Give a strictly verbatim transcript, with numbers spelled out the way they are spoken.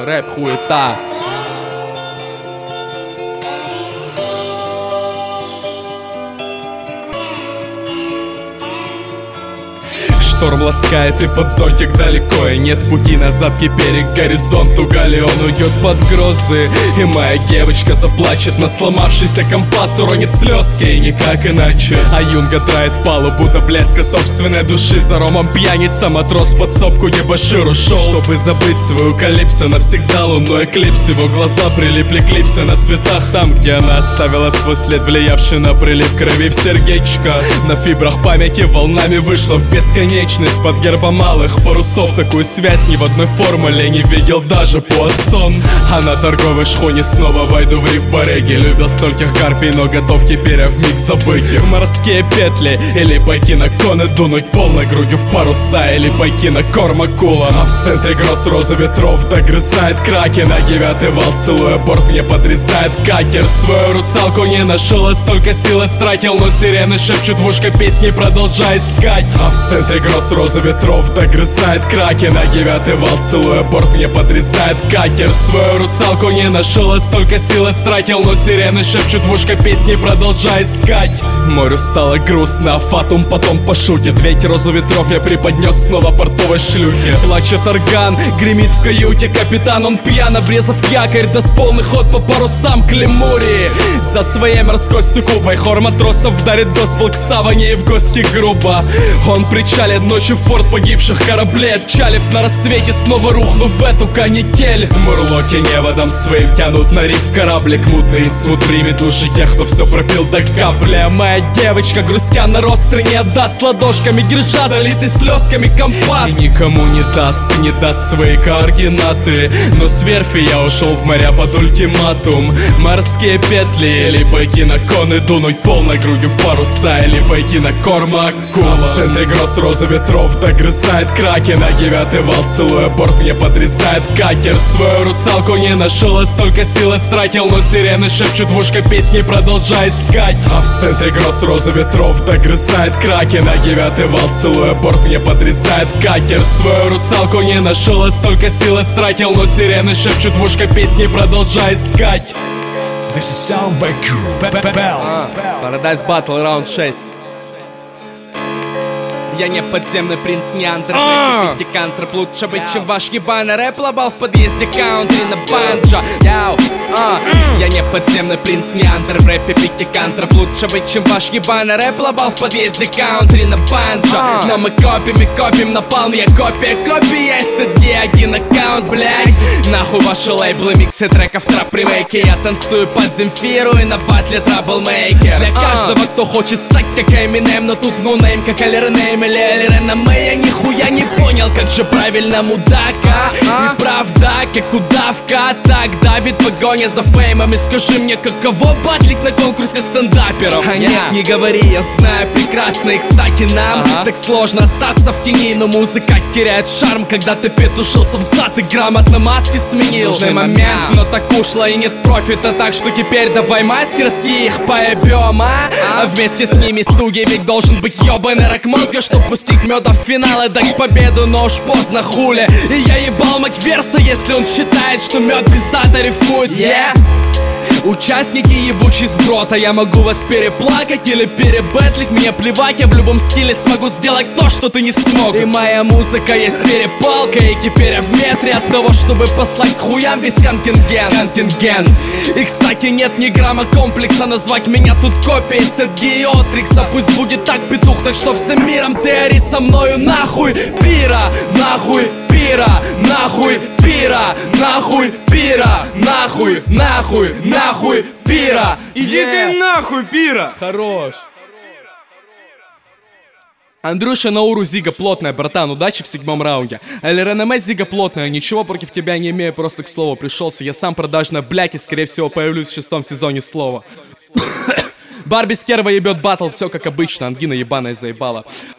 рэп, хуета. Шторм ласкает и под зонтик далеко, и нет пути назад, теперь к горизонту галеон уйдет под грозы. И моя девочка заплачет на сломавшийся компас, уронит слезки и никак иначе. А Юнга драет палубу до блеска собственной души. За ромом пьяница, матрос под сопку дебошир ушел, чтобы забыть свою калипсо навсегда. Лунной эклипс, его глаза прилипли к липсе на цветах, там, где она оставила свой след, влиявший на прилив крови в сердечко. На фибрах памяти волнами вышла в бесконечность. Под гербом малых парусов такую связь ни в одной формуле не видел даже Пуассон. А на торговой шхуне снова войду в риф барыги. Любил стольких карпий, но готов теперь вмиг забыть их. Морские петли, или пойти на коны, дунуть полной грудью в паруса, или пойти на корм акулам. А в центре гроз розы ветров догрызает кракен, а девятый вал, целуя борт, мне подрезает катер. Свою русалку не нашел, и столько сил истратил, но сирены шепчут в ушко песни, продолжай искать. А в центре гроз розы ветров догрызает кракен, а девятый вал, целуя борт, мне подрезает катер. Свою русалку не нашел, и столько сил истратил, но сирены шепчут в ушко песни, продолжай искать. Морю стало грустно, а Фатум потом пошутит, ведь розу ветров я преподнес снова портовой шлюхе. Плачет орган, гремит в каюте капитан, он пьян, обрезав якорь, даст полный ход по парусам к Лемурии. За своей морской суккубой хор матросов дарит госпел к саване и в гости грубо. Он причалит ночью в порт погибших кораблей, отчалив на рассвете, снова рухнув в эту канитель. Мурлоки неводом своим тянут на риф кораблик, мутный инсмут примет души тех, кто все пропил до капли. А моя девочка, грустя на ростры, не отдаст ладошками грижа, залитый слезками компас, и никому не даст, не даст свои координаты. Но с верфи я ушел в моря под ультиматум. Морские петли, или пойти на коны, дунуть полной грудью в паруса, или пойти на корм акула. А в центре гроз розы ветров догрызает кракен, а девятый вал, целуя борт, мне подрезает катер. Свою русалку не нашел, и столько сил истратил, но сирены шепчут в ушко песни, продолжай искать. А в центре гроз розы ветров догрызает кракен, а девятый вал, целуя борт, мне подрезает катер. Свою русалку не нашел, и столько сил истратил, но сирены шепчут в ушко песни, продолжай искать. This is sound by Q. Paradise Battle, раунд шесть. Я не подземный принц Неандр, пятикантроп, лучше быть, чем ваш ебаный рэп лобал в подъезде каунтри на банджо. Яу, а, я не подземный принц Неандр, в рэпе пятикантроп, лучше быть, чем ваш ебаный рэп лобал в подъезде каунтри на банджо. Но мы копим и копим, напалм, я копия копия, есть тут не один аккаунт, блядь. Нахуй ваши лейблы, миксы треков, трап-ремейки. Я танцую под Земфиру и на батле траблмейкер. Для каждого, кто хочет стать как Eminem, но тут нонейм, как Алернейм или Алиреноме. Я нихуя не понял, как же правильно мудака. И правда, как удавка, так давит погоня за феймом. И скажи мне, каково батлик на конкурсе стендаперов? А нет, не говори, я знаю прекрасно. И кстати, нам так сложно остаться в тени, но музыка теряет шарм, когда ты петушился взад и грамотно маски сменил. Нужный момент, но так ушло и нет профита, так что теперь давай мастерские их поебем, а? А вместе с ними суги, ведь должен быть ебаный рак мозга, чтоб пустить меда в финал и дать победу, но уж поздно, хули. И я ебал Макверса, если он считает, что мед пиздато рифмует, yeah. Участники ебучий сброд, а я могу вас переплакать или перебэтлить. Мне плевать, я в любом стиле смогу сделать то, что ты не смог. И моя музыка есть перепалка, и теперь я в метре от того, чтобы послать к хуям весь контингент. Контингент. И кстати нет ни грамма комплекса назвать меня тут копией Сет-Геотрикса. Пусть будет так, петух, так что всем миром ты ори со мною нахуй пира, нахуй пира, нахуй пира, нахуй пира, нахуй, нахуй, нахуй пира. Иди yeah. ты нахуй, пира. Хорош. Андрюша Науру, Зига плотная, братан, удачи в седьмом раунде. Алиреноме, Зига плотная, ничего против тебя не имею, просто к слову пришелся. Я сам продажная блядь и скорее всего появлюсь в шестом сезоне слова. Барби Скерва ебет батл, все как обычно, ангина ебаная заебала.